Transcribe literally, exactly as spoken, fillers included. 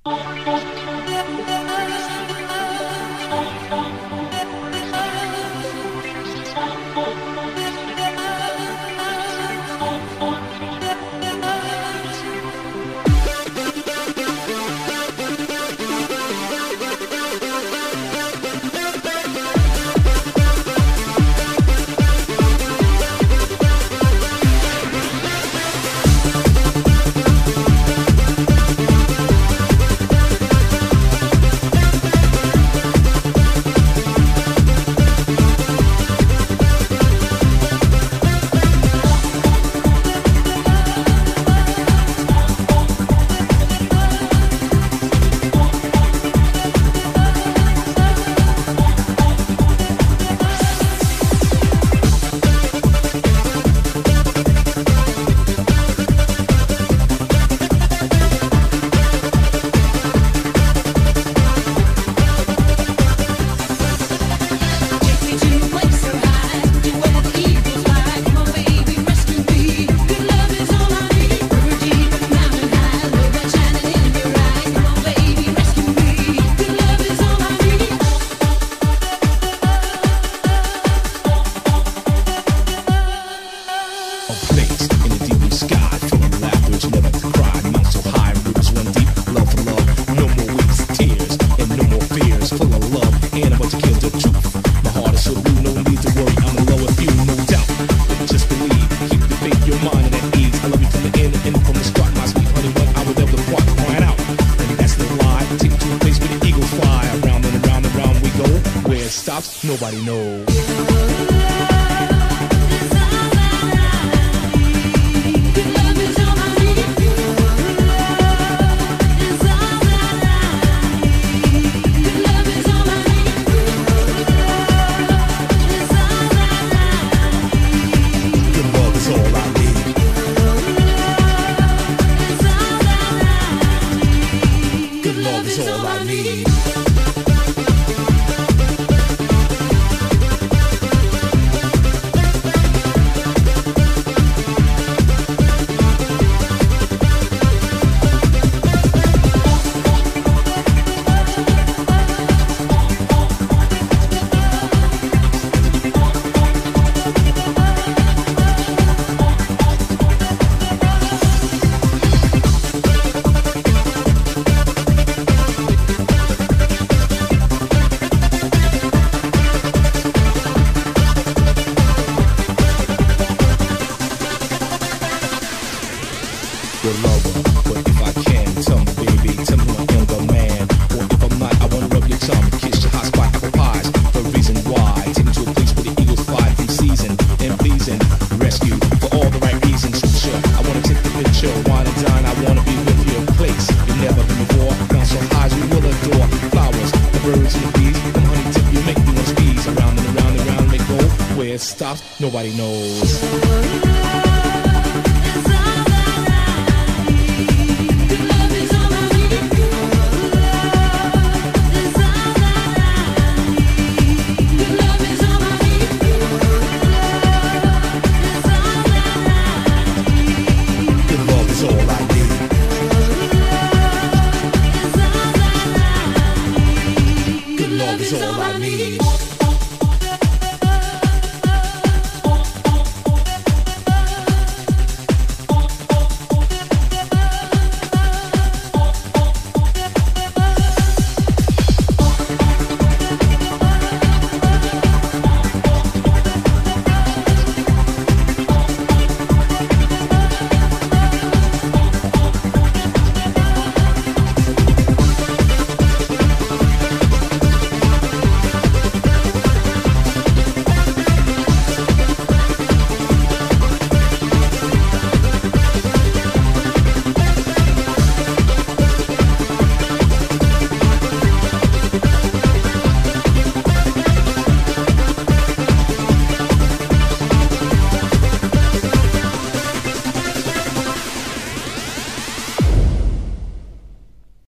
Nobody knows. Your lover, but if I can, tell me, baby, tell me I'm a younger man. Or if I'm not, I wanna rub your tongue, kiss your hot spot, apple pies. The reason why, take me to a place where the eagles fly from season and pleasing, rescue for all the right reasons. Sure, I wanna take the picture, wine and dine. I wanna be with you, a place you've never been before. Down so high, we will adore flowers, the birds and the bees. Come honey, tip you, make me want squeeze around and around and around, they go. Where it stops, nobody knows. All I need.